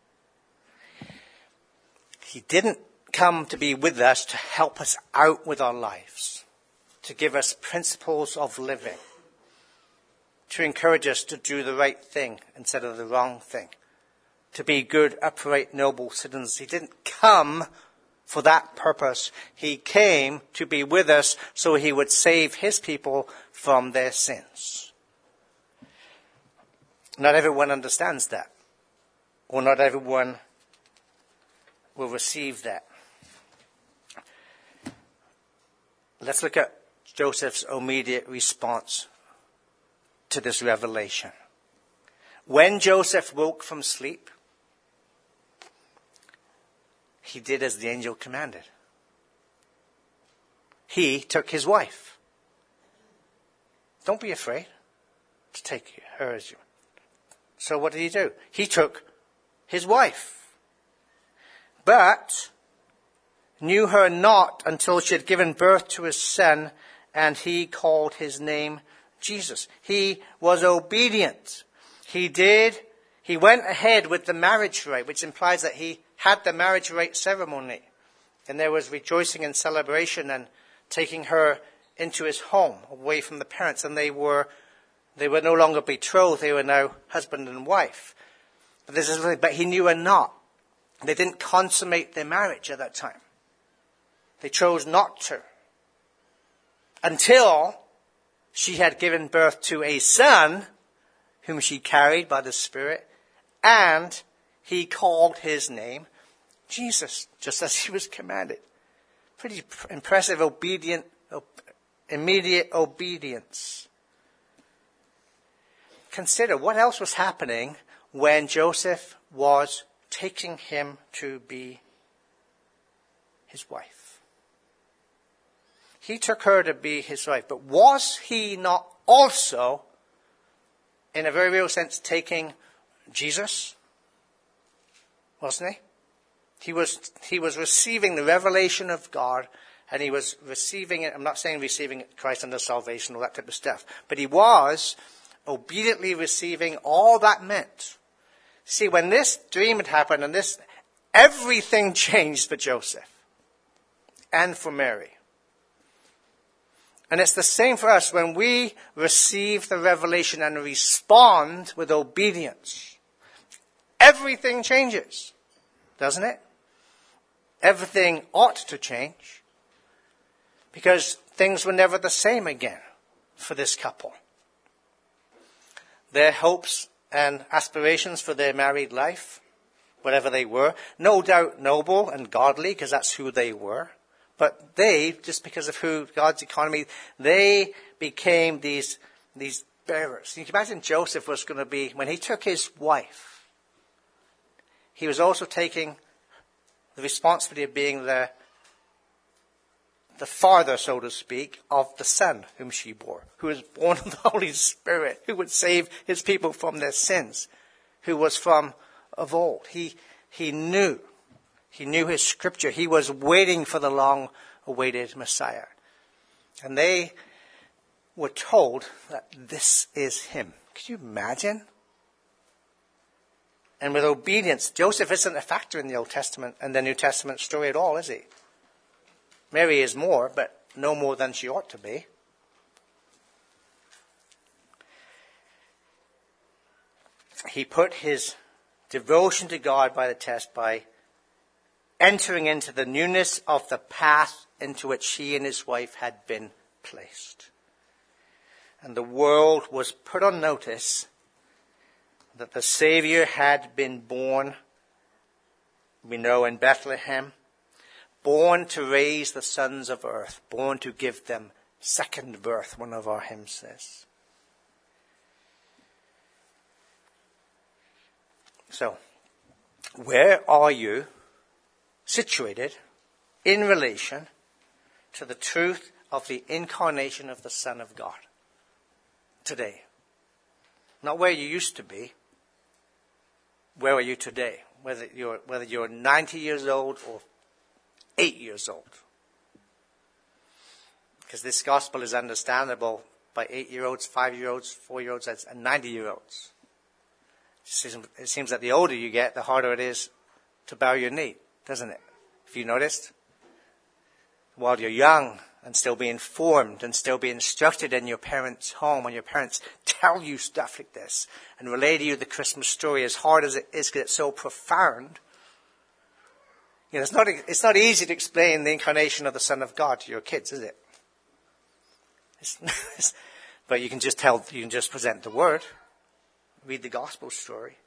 S1: He didn't come to be with us to help us out with our lives, to give us principles of living, to encourage us to do the right thing instead of the wrong thing, to be good, upright, noble citizens. He didn't come for that purpose. He came to be with us so he would save his people from their sins. Not everyone understands that, or not everyone will receive that. Let's look at Joseph's immediate response to this revelation. When Joseph woke from sleep, he did as the angel commanded. He took his wife. Don't be afraid to take her as you. So what did he do? He took his wife, but knew her not until she had given birth to his son, and he called his name Jesus. He was obedient. He went ahead with the marriage rite, which implies that he had the marriage rite ceremony. And there was rejoicing and celebration and taking her into his home, away from the parents. And they were no longer betrothed, they were now husband and wife. But he knew her not. They didn't consummate their marriage at that time. They chose not to. Until she had given birth to a son, whom she carried by the Spirit, and he called his name Jesus, just as he was commanded. Pretty impressive, immediate obedience. Consider what else was happening when Joseph was taking him to be his wife. He took her to be his wife, but was he not also, in a very real sense, taking Jesus? Wasn't he? He was receiving the revelation of God, and he was receiving it. I'm not saying receiving Christ under salvation, all that type of stuff, but he was obediently receiving all that meant. See, when this dream had happened, and everything changed for Joseph and for Mary. And it's the same for us when we receive the revelation and respond with obedience. Everything changes, doesn't it? Everything ought to change, because things were never the same again for this couple. Their hopes and aspirations for their married life, whatever they were, no doubt noble and godly, because that's who they were. But they, just because of who God's economy, they became these bearers. You can imagine Joseph was going to be, when he took his wife, he was also taking the responsibility of being the father, so to speak, of the son whom she bore, who was born of the Holy Spirit, who would save his people from their sins, who was from of old. He knew his scripture. He was waiting for the long-awaited Messiah. And they were told that this is him. Could you imagine? And with obedience, Joseph isn't a factor in the Old Testament and the New Testament story at all, is he? Mary is more, but no more than she ought to be. He put his devotion to God by the test by entering into the newness of the path into which he and his wife had been placed. And the world was put on notice that the Savior had been born, we know, in Bethlehem, born to raise the sons of earth, born to give them second birth, one of our hymns says. So, Where are you situated in relation to the truth of the incarnation of the Son of God today? Not where you used to be. Where are you today? Whether you're 90 years old or 8 years old. Because this gospel is understandable by 8-year-olds, 5-year-olds, 4-year-olds, and 90-year-olds. It seems that the older you get, the harder it is to bow your knee, doesn't it? Have you noticed? While you're young and still being formed and still being instructed in your parents' home, when your parents tell you stuff like this and relay to you the Christmas story, as hard as it is because it's so profound, you know, it's not easy to explain the incarnation of the Son of God to your kids, is it? But you can just present the word, read the gospel story.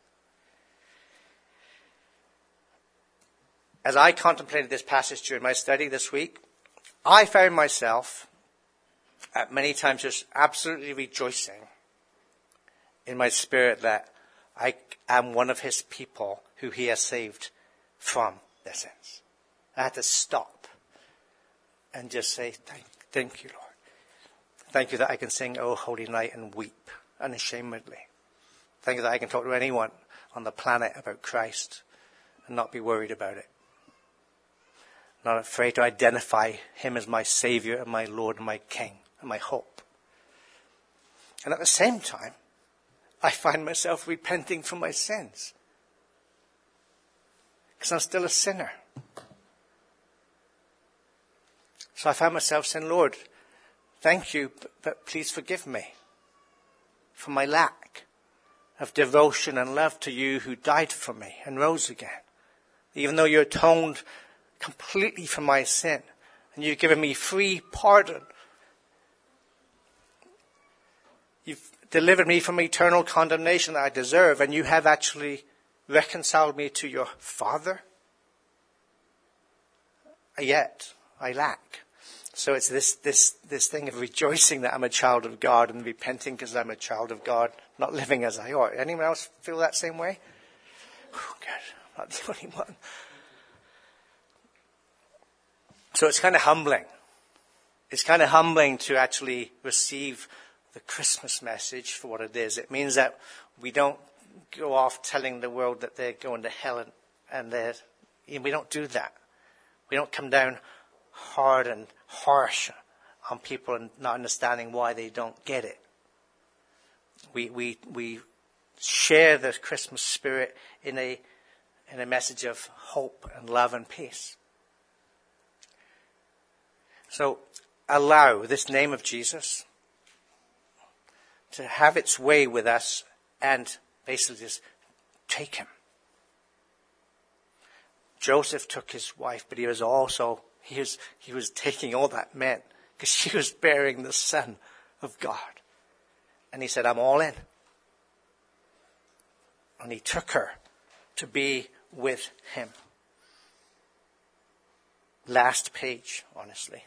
S1: As I contemplated this passage during my study this week, I found myself at many times just absolutely rejoicing in my spirit that I am one of his people who he has saved from their sins. I had to stop and just say, thank you, Lord. Thank you that I can sing O Holy Night and weep unashamedly. Thank you that I can talk to anyone on the planet about Christ and not be worried about it. Not afraid to identify him as my Savior and my Lord and my King and my hope. And at the same time, I find myself repenting for my sins. Because I'm still a sinner. So I found myself saying, Lord, thank you, but please forgive me for my lack of devotion and love to you who died for me and rose again. Even though you atoned completely for my sin and you've given me free pardon. You've delivered me from eternal condemnation that I deserve, and you have actually reconciled me to your Father. Yet I lack. So it's this thing of rejoicing that I'm a child of God and repenting because I'm a child of God, not living as I ought. Anyone else feel that same way? Oh, good. I'm not the only one. So it's kind of humbling. It's kind of humbling to actually receive the Christmas message for what it is. It means that we don't go off telling the world that they're going to hell and we don't do that. We don't come down hard and harsh on people and not understanding why they don't get it. We share the Christmas spirit in a message of hope and love and peace. So allow this name of Jesus to have its way with us and basically just take him. Joseph took his wife, but he was taking all that meant because she was bearing the Son of God. And he said, I'm all in. And he took her to be with him. Last page, honestly.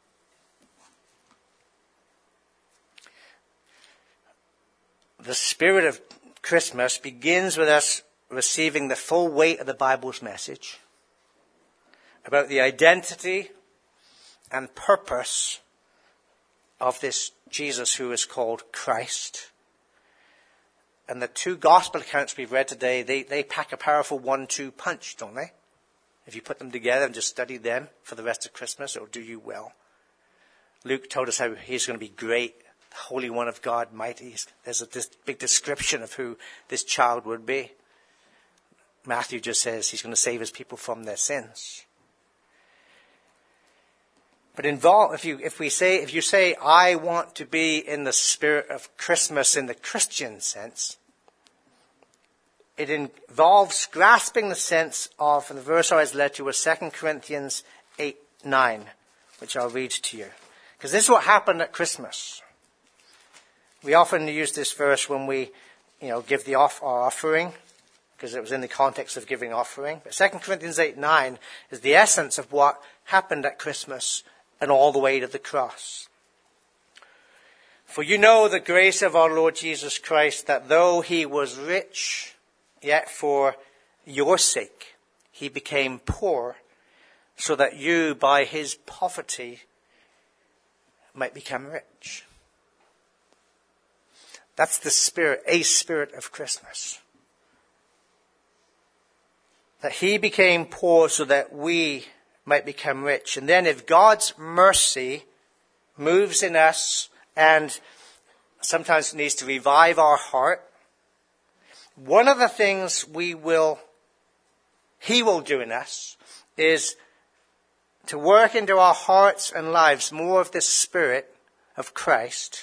S1: The spirit of Christmas begins with us receiving the full weight of the Bible's message about the identity and purpose of this Jesus who is called Christ. And the two gospel accounts we've read today, they pack a powerful 1-2 punch, don't they? If you put them together and just study them for the rest of Christmas, it'll do you well. Luke told us how he's going to be great, the Holy One of God, mighty. There's this big description of who this child would be. Matthew just says he's going to save his people from their sins. But if you say, I want to be in the spirit of Christmas in the Christian sense, it involves grasping the sense of, and the verse I was led to was 2 Corinthians 8:9, which I'll read to you. Because this is what happened at Christmas. We often use this verse when we, give our offering, because it was in the context of giving offering. But 2 Corinthians 8:9 is the essence of what happened at Christmas and all the way to the cross. For you know the grace of our Lord Jesus Christ, that though he was rich, yet for your sake, he became poor so that you, by his poverty, might become rich. That's the spirit, a spirit of Christmas. That he became poor so that we might become rich. And then if God's mercy moves in us and sometimes needs to revive our heart, one of the things he will do in us is to work into our hearts and lives more of this spirit of Christ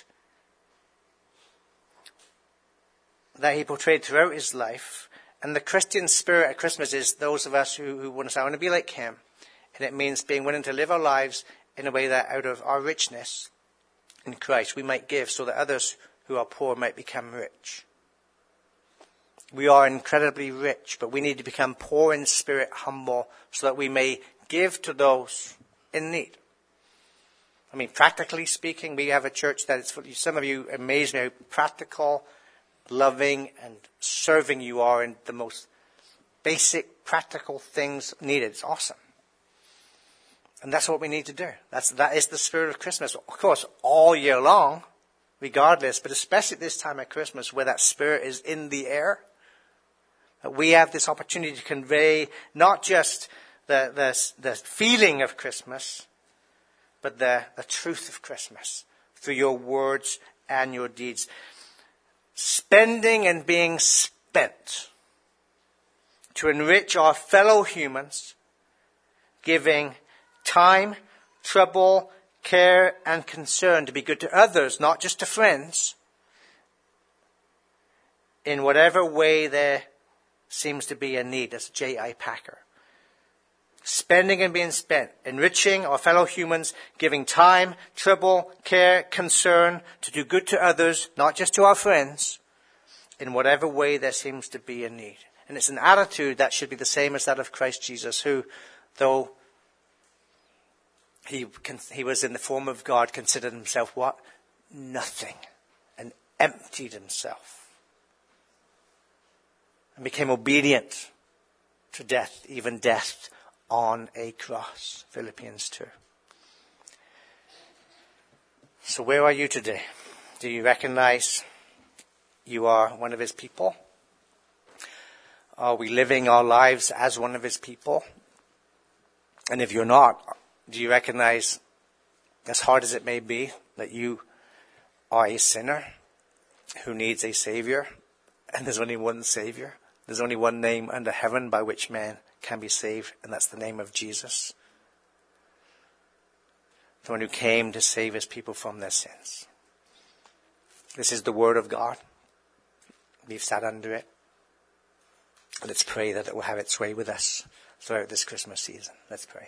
S1: that he portrayed throughout his life. And the Christian spirit at Christmas is those of us who want to say, I want to be like him. And it means being willing to live our lives in a way that out of our richness in Christ we might give so that others who are poor might become rich. We are incredibly rich, but we need to become poor in spirit, humble, so that we may give to those in need. I mean, practically speaking, we have a church that is, some of you amaze me how practical, loving, and serving you are in the most basic, practical things needed. It's awesome. And that's what we need to do. That is the spirit of Christmas. Of course, all year long, regardless, but especially at this time at Christmas where that spirit is in the air, that we have this opportunity to convey not just the feeling of Christmas, but the truth of Christmas through your words and your deeds. Spending and being spent to enrich our fellow humans, giving time, trouble, care, and concern to be good to others, not just to friends, in whatever way there seems to be a need. That's J.I. Packer. Spending and being spent, enriching our fellow humans, giving time, trouble, care, concern to do good to others, not just to our friends, in whatever way there seems to be a need. And it's an attitude that should be the same as that of Christ Jesus, who, though he was in the form of God, considered himself what? Nothing. And emptied himself. And became obedient to death, even death on a cross. Philippians 2. So where are you today? Do you recognize you are one of his people? Are we living our lives as one of his people? And if you're not, do you recognize, as hard as it may be, that you are a sinner who needs a Savior? And there's only one Savior. There's only one name under heaven by which man can be saved, and that's the name of Jesus. The one who came to save his people from their sins. This is the word of God. We've sat under it. Let's pray that it will have its way with us throughout this Christmas season. Let's pray.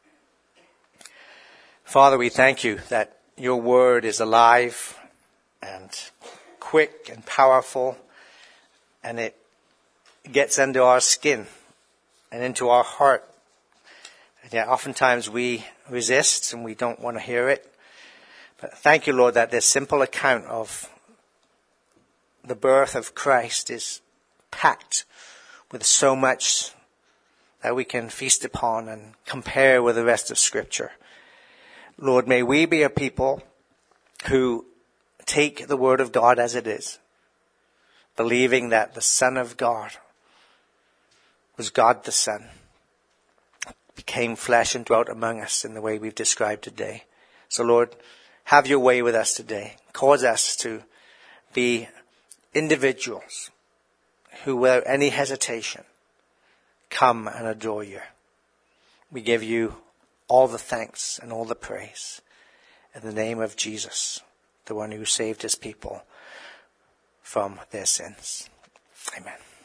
S1: Father, we thank you that your word is alive and quick and powerful, and it gets under our skin and into our heart. And yet oftentimes we resist and we don't want to hear it. But thank you, Lord, that this simple account of the birth of Christ is packed with so much that we can feast upon and compare with the rest of Scripture. Lord, may we be a people who take the word of God as it is, believing that the Son of God was God the Son, became flesh and dwelt among us in the way we've described today. So Lord, have your way with us today. Cause us to be individuals who, without any hesitation, come and adore you. We give you all the thanks and all the praise in the name of Jesus, the one who saved his people from their sins. Amen.